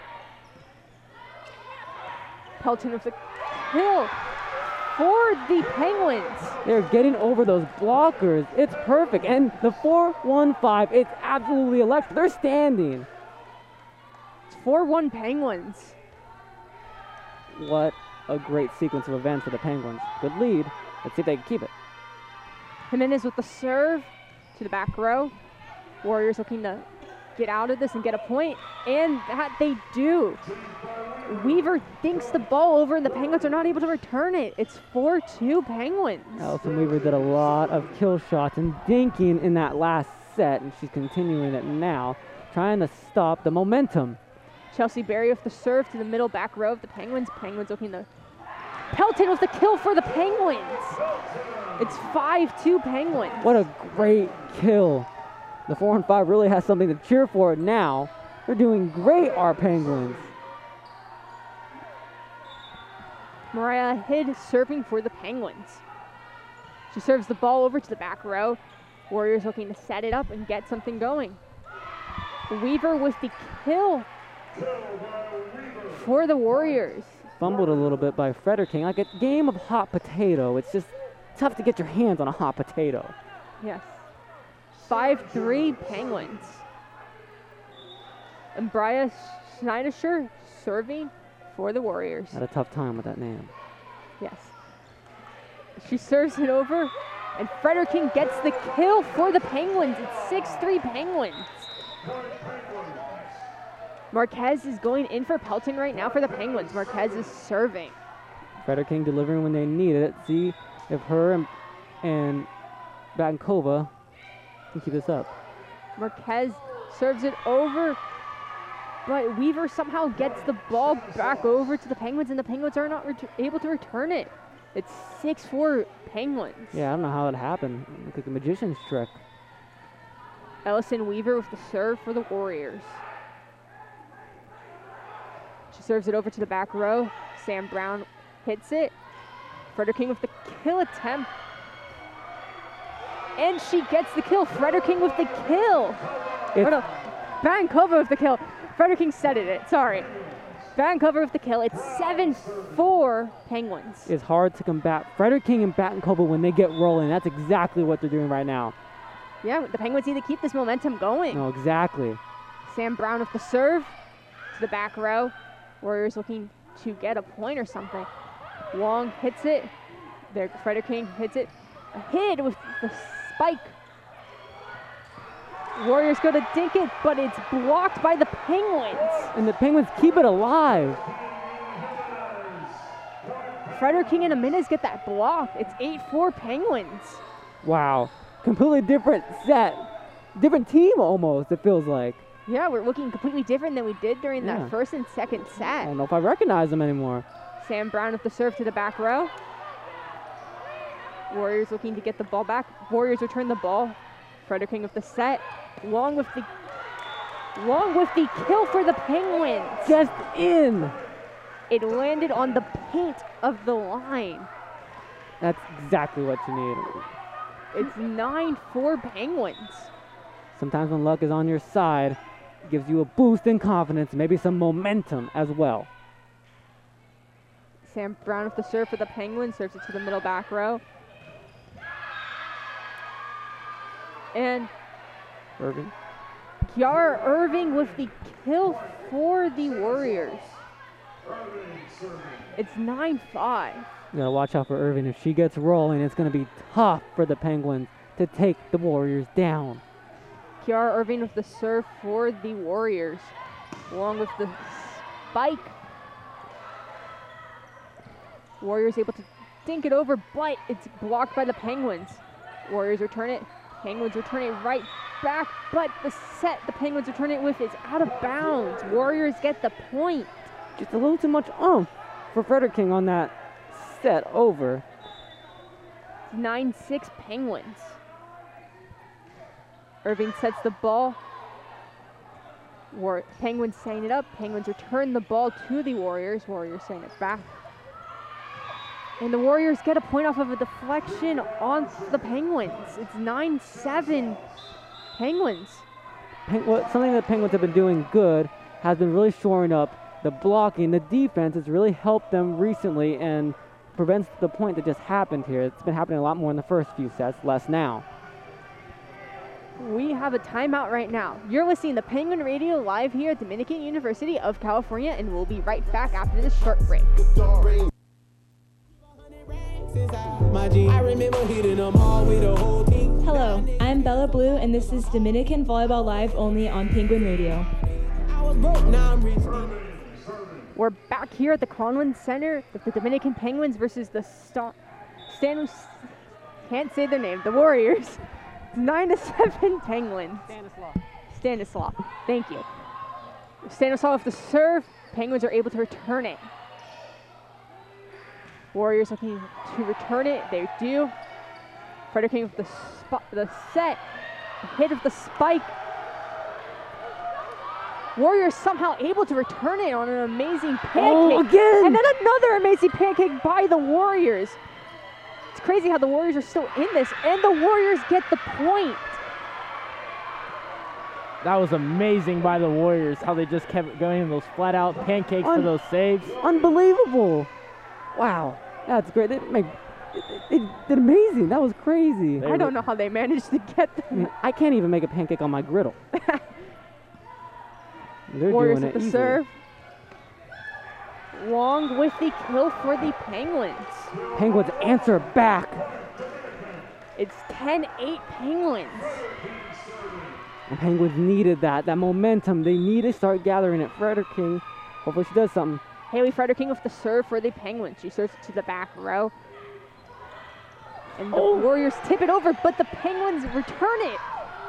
Pelton with the kill for the Penguins. They're getting over those blockers. It's perfect. And the four one five, it's absolutely electric. They're standing. It's four one Penguins. What a great sequence of events for the Penguins. Good lead. Let's see if they can keep it. Jimenez with the serve to the back row. Warriors looking to get out of this and get a point, and that they do. Weaver thinks the ball over, and the Penguins are not able to return it. It's four two Penguins. Allison Weaver did a lot of kill shots and dinking in that last set, and she's continuing it now, trying to stop the momentum. Chelsea Berry with the serve to the middle back row of the Penguins. Penguins looking to... Pelton with the kill for the Penguins. It's five two Penguins. What a great kill. The four and five really has something to cheer for now. They're doing great, our Penguins. Mariah Hidd serving for the Penguins. She serves the ball over to the back row. Warriors looking to set it up and get something going. Weaver with the kill for the Warriors. Fumbled a little bit by Frederick King. Like a game of hot potato. It's just tough to get your hands on a hot potato. Yes. five three Penguins. And Bria Schneiderscher serving for the Warriors. Had a tough time with that name. Yes. She serves it over, and Frederick King gets the kill for the Penguins. It's six three Penguins. Marquez is going in for Pelton right now for the Penguins. Marquez is serving. Frederick King delivering when they need it. See if her and, and Bankova can keep this up. Marquez serves it over, but Weaver somehow gets the ball back over to the Penguins, and the Penguins are not ret- able to return it. It's six four Penguins. Yeah, I don't know how it happened. It's like a magician's trick. Ellison Weaver with the serve for the Warriors. She serves it over to the back row. Sam Brown hits it. Frederick King with the kill attempt. And she gets the kill. Frederick King with the kill. It's Oh no, Bankova with the kill. Frederick King set it, sorry. Bankova with the kill. It's seven four Penguins. It's hard to combat Frederick King and Batenkova when they get rolling. That's exactly what they're doing right now. Yeah, the Penguins need to keep this momentum going. No, exactly. Sam Brown with the serve to the back row. Warriors looking to get a point or something. Wong hits it. There, Frederick King hits it. A hit with the spike. Warriors go to dink it, but it's blocked by the Penguins. And the Penguins keep it alive. Frederick King and Jimenez get that block. It's eight four Penguins. Wow. Completely different set. Different team almost, it feels like. Yeah, we're looking completely different than we did during Yeah. that first and second I set. don't know if I recognize them anymore. Sam Brown with the serve to the back row. Warriors looking to get the ball back. Warriors return the ball. Frederick King with the set. Long with the Long with the kill for the Penguins. Just in. It landed on the paint of the line. That's exactly what you need. It's nine four Penguins. Sometimes when luck is on your side, it gives you a boost in confidence, maybe some momentum as well. Sam Brown with the serve for the Penguins. Serves it to the middle back row. And Irving. Kiara Irving with the kill for the Warriors. It's nine five. You gotta watch out for Irving. If she gets rolling, it's gonna be tough for the Penguins to take the Warriors down. Kiara Irving with the serve for the Warriors. Along with the spike. Warriors able to dink it over, but it's blocked by the Penguins. Warriors return it. Penguins return it right back, but the set the Penguins return it with is out of bounds. Warriors get the point. Just a little too much oomph for Frederick King on that set over. nine six Penguins. Irving sets the ball. War- Penguins setting it up. Penguins return the ball to the Warriors. Warriors setting it back. And the Warriors get a point off of a deflection on the Penguins. It's nine seven Penguins. Peng- what, something that Penguins have been doing good has been really shoring up the blocking. The defense has really helped them recently and prevents the point that just happened here. It's been happening a lot more in the first few sets, less now. We have a timeout right now. You're listening to Penguin Radio live here at Dominican University of California, and we'll be right back after this short break. Hello, I'm Bella Blue, and this is Dominican Volleyball Live only on Penguin Radio. We're back here at the Conlon Center with the Dominican Penguins versus the Sta- Stanis. Can't say their name. The Warriors. It's nine to seven Penguins. Stanislaw. Stanislaw. Thank you. Stanislaw with the serve. Penguins are able to return it. Warriors looking to return it. They do. Frederick King with the spot, the set, hit of the spike. Warriors somehow able to return it on an amazing pancake. Oh, again! And then another amazing pancake by the Warriors. It's crazy how the Warriors are still in this, and the Warriors get the point. That was amazing by the Warriors, how they just kept going in those flat-out pancakes Un- for those saves. Unbelievable. Wow. That's great. They, make, they, they did amazing. That was crazy. I don't know how they managed to get I, them. mean, I can't even make a pancake on my griddle. They're Warriors doing with it the easily. serve. Long with the kill for the Penguins. Penguins answer back. It's ten eight Penguins. The Penguins needed that, that momentum. They need to start gathering it. Frederick King, hopefully she does something. Haley Frederick King with the serve for the Penguins. She serves it to the back row. And the Oh. Warriors tip it over, but the Penguins return it.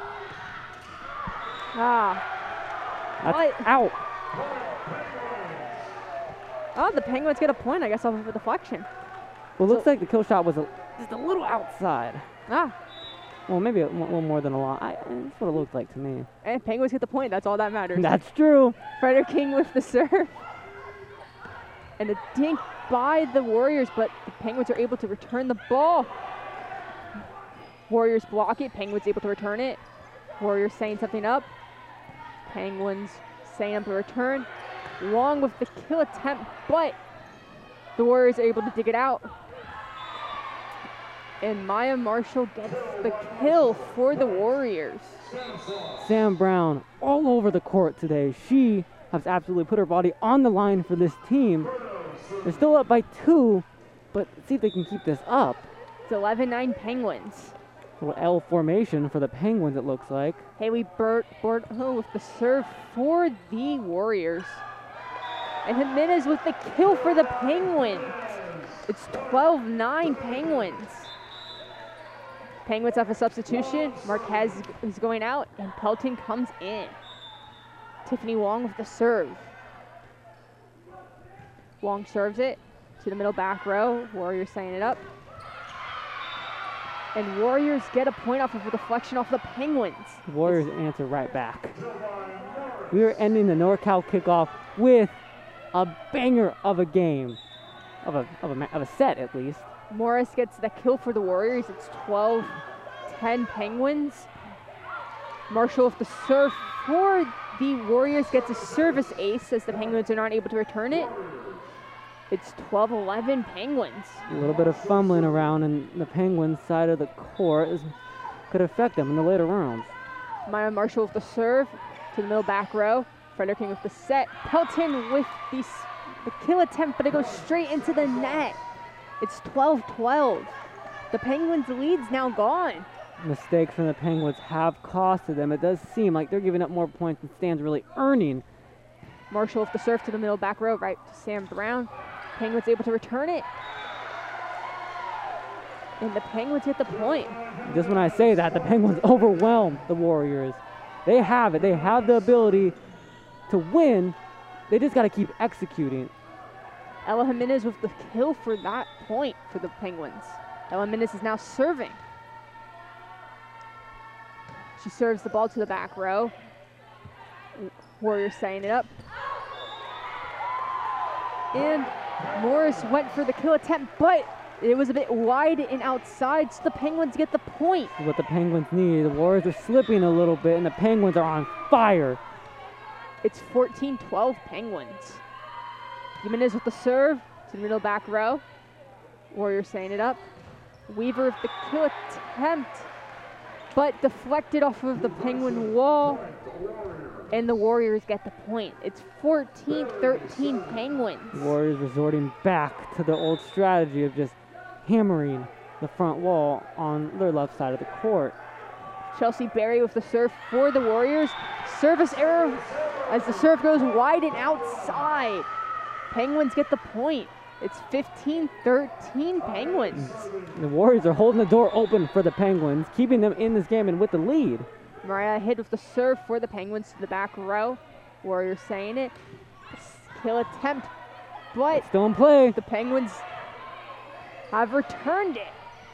Ah. That's What? out. Oh, the Penguins get a point, I guess, off of a deflection. Well, it looks like the kill shot was a, just a little outside. Ah. Well, maybe a, a little more than a lot. I, that's what it looked like to me. And Penguins get the point. That's all that matters. That's true. Frederick King with the serve. And a dink by the Warriors, but the Penguins are able to return the ball. Warriors block it. Penguins able to return it. Warriors setting something up. Penguins setting up a return. Long with the kill attempt, but the Warriors are able to dig it out. And Maya Marshall gets the kill for the Warriors. Sam Brown all over the court today. She has absolutely put her body on the line for this team. They're still up by two, but see if they can keep this up. It's eleven nine Penguins. A little L formation for the Penguins, it looks like. Haley Burt Bordeaux with the serve for the Warriors. And Jimenez with the kill for the Penguins. It's twelve nine Penguins. Penguins have a substitution. Marquez is going out, and Pelton comes in. Tiffany Wong with the serve. Wong serves it to the middle back row. Warriors setting it up. And Warriors get a point off of a deflection off the Penguins. The Warriors answer right back. We are ending the NorCal kickoff with a banger of a game, of a, of a, ma- of a set at least. Morris gets the kill for the Warriors. It's twelve ten Penguins. Marshall with the serve for the Warriors gets a service ace as the Penguins are not able to return it. It's twelve eleven Penguins. A little bit of fumbling around in the Penguins side of the court is, could affect them in the later rounds. Maya Marshall with the serve to the middle back row. Frederick King with the set. Pelton with the, s- the kill attempt, but it goes straight into the net. It's twelve twelve. The Penguins' lead's now gone. Mistakes from the Penguins have costed them. It does seem like they're giving up more points than Stan's really earning. Marshall with the serve to the middle back row, right to Sam Brown. Penguins able to return it. And the Penguins hit the point. Just when I say that, the Penguins overwhelm the Warriors. They have it. They have the ability to win. They just got to keep executing. Ella Jimenez with the kill for that point for the Penguins. Ella Jimenez is now serving. She serves the ball to the back row. Warriors setting it up. And Morris went for the kill attempt, but It was a bit wide and outside, so the Penguins get the point. This is what the Penguins need. The Warriors are slipping a little bit, and the Penguins are on fire. It's fourteen twelve Penguins. Jimenez with the serve to the middle back row. Warriors setting it up. Weaver with the kill attempt, but deflected off of the Penguin wall, and the Warriors get the point. It's fourteen thirteen Penguins. The Warriors resorting back to the old strategy of just hammering the front wall on their left side of the court. Chelsea Berry with the serve for the Warriors. Service error as the serve goes wide and outside. Penguins get the point. It's fifteen thirteen Penguins. The Warriors are holding the door open for the Penguins, keeping them in this game and with the lead. Mariah hit with the serve for the Penguins to the back row. Warriors saying it. Kill attempt, but Still in play. the Penguins have returned it.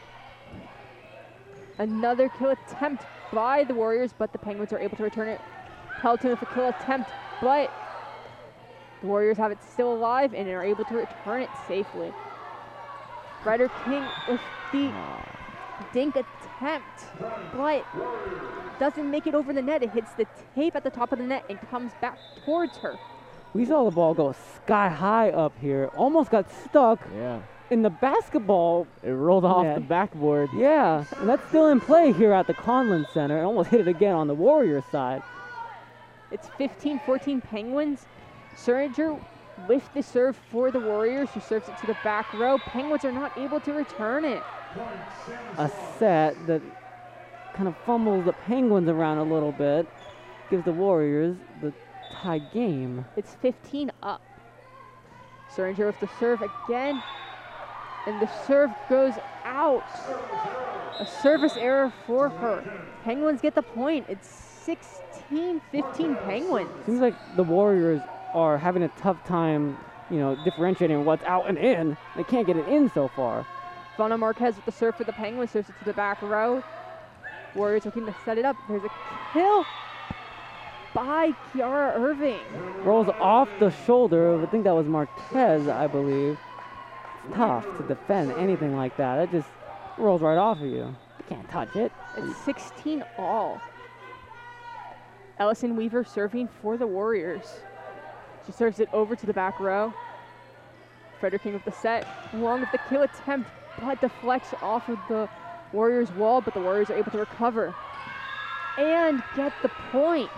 Another kill attempt by the Warriors, but the Penguins are able to return it. Pelton with a kill attempt, but the Warriors have it still alive and are able to return it safely. Ryder King with the dink attempt, but doesn't make it over the net. It hits the tape at the top of the net and comes back towards her. We saw the ball go sky high up here. Almost got stuck Yeah. in the basketball. It rolled off Yeah. the backboard. Yeah, and that's still in play here at the Conlon Center. It almost hit it again on the Warriors side. It's fifteen fourteen Penguins. Surringer with the serve for the Warriors, who serves it to the back row. Penguins are not able to return it. A set that kind of fumbles the Penguins around a little bit, gives the Warriors the tie game. It's fifteen up. Surringer with the serve again, and the serve goes out. A service error for her. Penguins get the point. It's sixteen fifteen Penguins. Seems like the Warriors are having a tough time, you know, differentiating what's out and in. They can't get it in so far. Vana Marquez with the serve for the Penguins, serves it to the back row. Warriors looking to set it up. There's a kill by Kiara Irving. Rolls off the shoulder. I think that was Marquez, I believe. It's tough to defend anything like that. It just rolls right off of you. You can't touch it. It's sixteen all. Ellison Weaver serving for the Warriors. She serves it over to the back row. Frederick King with the set, along with the kill attempt, but deflects off of the Warriors wall, but the Warriors are able to recover and get the point.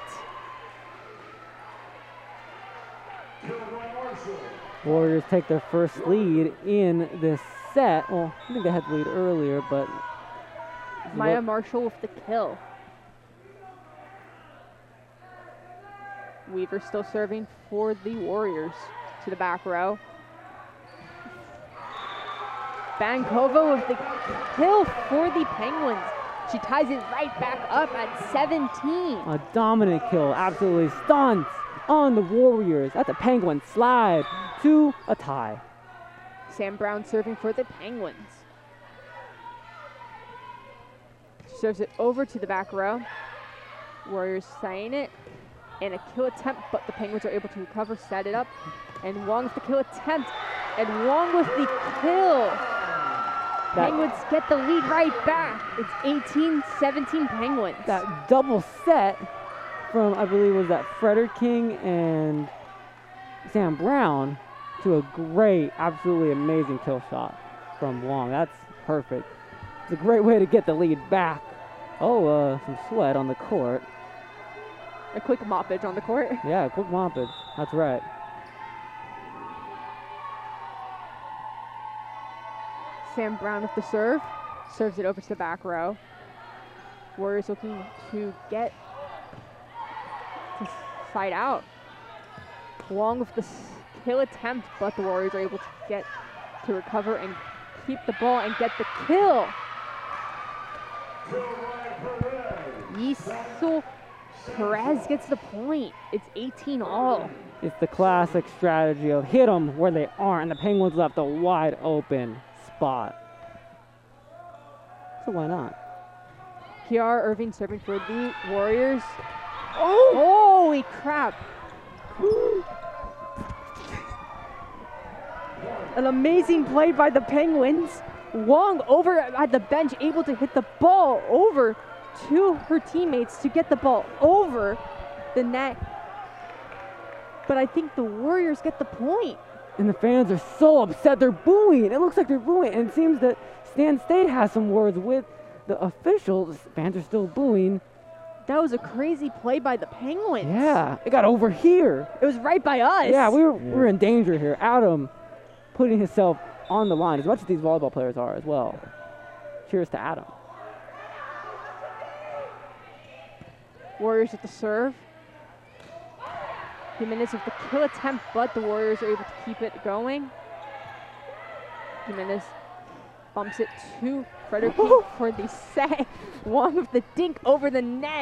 Warriors take their first lead in this set. Well, I think they had the lead earlier, but Maya Marshall with the kill. Weaver still serving for the Warriors to the back row. Bankova with the kill for the Penguins. She ties it right back up at seventeen. a dominant kill, absolutely stunts on the Warriors. That's a Penguin slide to a tie. Sam Brown serving for the Penguins. She serves it over to the back row. Warriors saying it. And a kill attempt, but the Penguins are able to recover, set it up. And Wong with the kill attempt. And Wong with the kill. That- Penguins get the lead right back. It's eighteen seventeen Penguins. That double set from, I believe, was that Frederick King and Sam Brown to a great, absolutely amazing kill shot from Wong. That's perfect. It's a great way to get the lead back. Oh, uh, some sweat on the court. A quick moppage on the court. Yeah, quick moppage. That's right. Sam Brown with the serve. Serves it over to the back row. Warriors looking to get to side out. Wong with the s- kill attempt, but the Warriors are able to get to recover and keep the ball and get the kill. Yisel Perez gets the point. It's eighteen all. It's the classic strategy of hit them where they aren't, and the Penguins left a wide open spot. So why not? Kiara Irving serving for the Warriors. Oh! Holy crap. An amazing play by the Penguins. Wong over at the bench, able to hit the ball over to her teammates to get the ball over the net. But I think the Warriors get the point. And the fans are so upset. They're booing. It looks like they're booing. And it seems that Stan State has some words with the officials. Fans are still booing. That was a crazy play by the Penguins. Yeah, it got over here. It was right by us. Yeah, we were, we were in danger here. Adam putting himself on the line, as much as these volleyball players are as well. Cheers to Adam. Warriors at the serve. Few minutes of the kill attempt, but the Warriors are able to keep it going. Jimenez bumps it to Frederick King for the set. Wong with the dink over the net.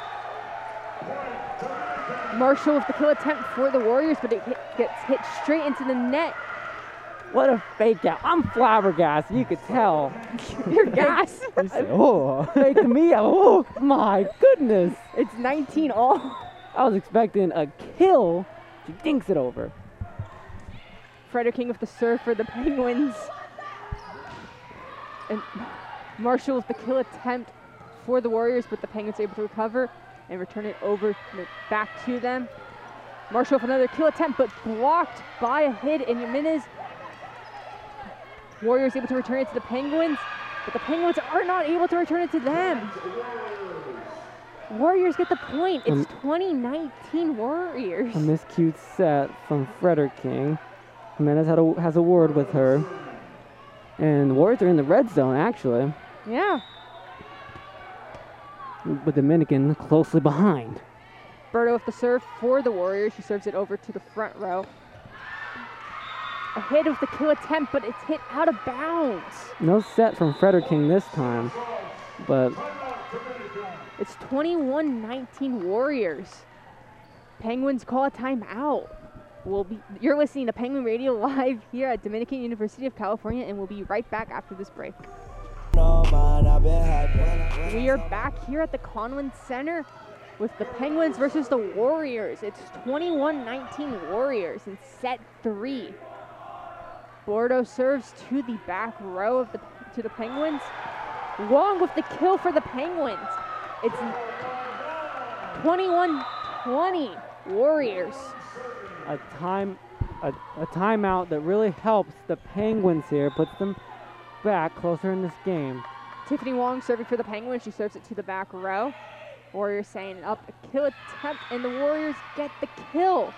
Marshall with the kill attempt for the Warriors, but it hit, gets hit straight into the net. What a fake out. I'm flabbergasted. You could tell. You're gas. Oh, fake to me. Oh, my goodness. It's nineteen all. I was expecting a kill. She dinks it over. Frederick King with the serve for the Penguins. And Marshall with the kill attempt for the Warriors, but the Penguins able to recover and return it over back to them. Marshall with another kill attempt, but blocked by a hit in Jimenez. Warriors able to return it to the Penguins, but the Penguins are not able to return it to them. Warriors get the point. It's um, twenty nineteen Warriors. A miscued set from Frederick King. Jimenez had a, has a word with her. And the Warriors are in the red zone, actually. Yeah. With Dominican closely behind. Berto with the serve for the Warriors. She serves it over to the front row. A hit with the kill attempt, but it's hit out of bounds. No set from Frederick King this time, but it's twenty-one nineteen Warriors. Penguins call a timeout. We'll be, you're listening to Penguin Radio live here at Dominican University of California, and we'll be right back after this break. We are back here at the Conlin Center with the Penguins versus the Warriors. It's twenty-one nineteen Warriors in set three. Bordeaux serves to the back row of the to the Penguins. Wong with the kill for the Penguins. It's twenty-one twenty Warriors. A time, a, a timeout that really helps the Penguins here, puts them back closer in this game. Tiffany Wong serving for the Penguins. She serves it to the back row. Warriors setting up a kill attempt, and the Warriors get the kill.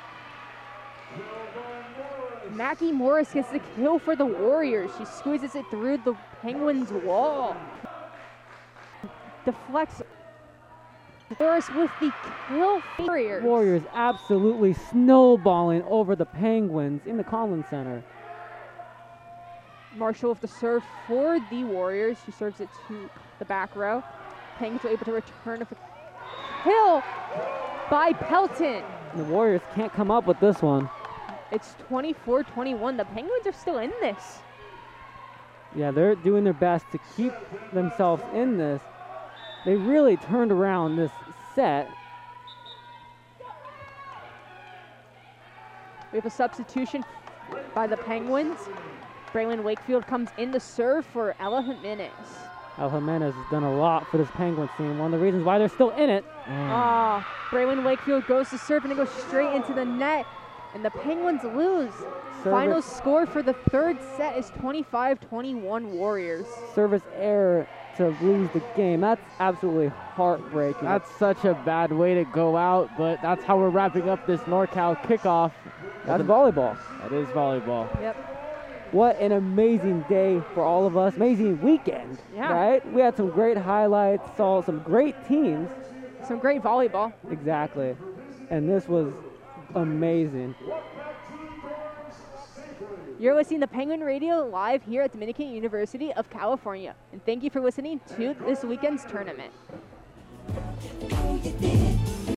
Mackie Morris gets the kill for the Warriors. She squeezes it through the Penguins' wall. Deflects. Morris with the kill. Warriors. Warriors absolutely snowballing over the Penguins in the Conlin Center. Marshall with the serve for the Warriors. She serves it to the back row. Penguins are able to return a kill by Pelton. The Warriors can't come up with this one. It's twenty-four twenty-one. The Penguins are still in this. Yeah, they're doing their best to keep themselves in this. They really turned around this set. We have a substitution by the Penguins. Braylon Wakefield comes in to serve for Ella Jimenez. Ella Jimenez has done a lot for this Penguins team. One of the reasons why they're still in it. Ah, mm. Braylon Wakefield goes to serve and it goes straight into the net. And the Penguins lose. Service. Final score for the third set is twenty-five twenty-one Warriors. Service error to lose the game. That's absolutely heartbreaking. That's such a bad way to go out, but that's how we're wrapping up this NorCal kickoff. That's volleyball. That is volleyball. Yep. What an amazing day for all of us. Amazing weekend, yeah. Right? We had some great highlights, saw some great teams. Some great volleyball. Exactly. And this was amazing. You're listening to Penguin Radio live here at Dominican University of California. And thank you for listening to this weekend's tournament.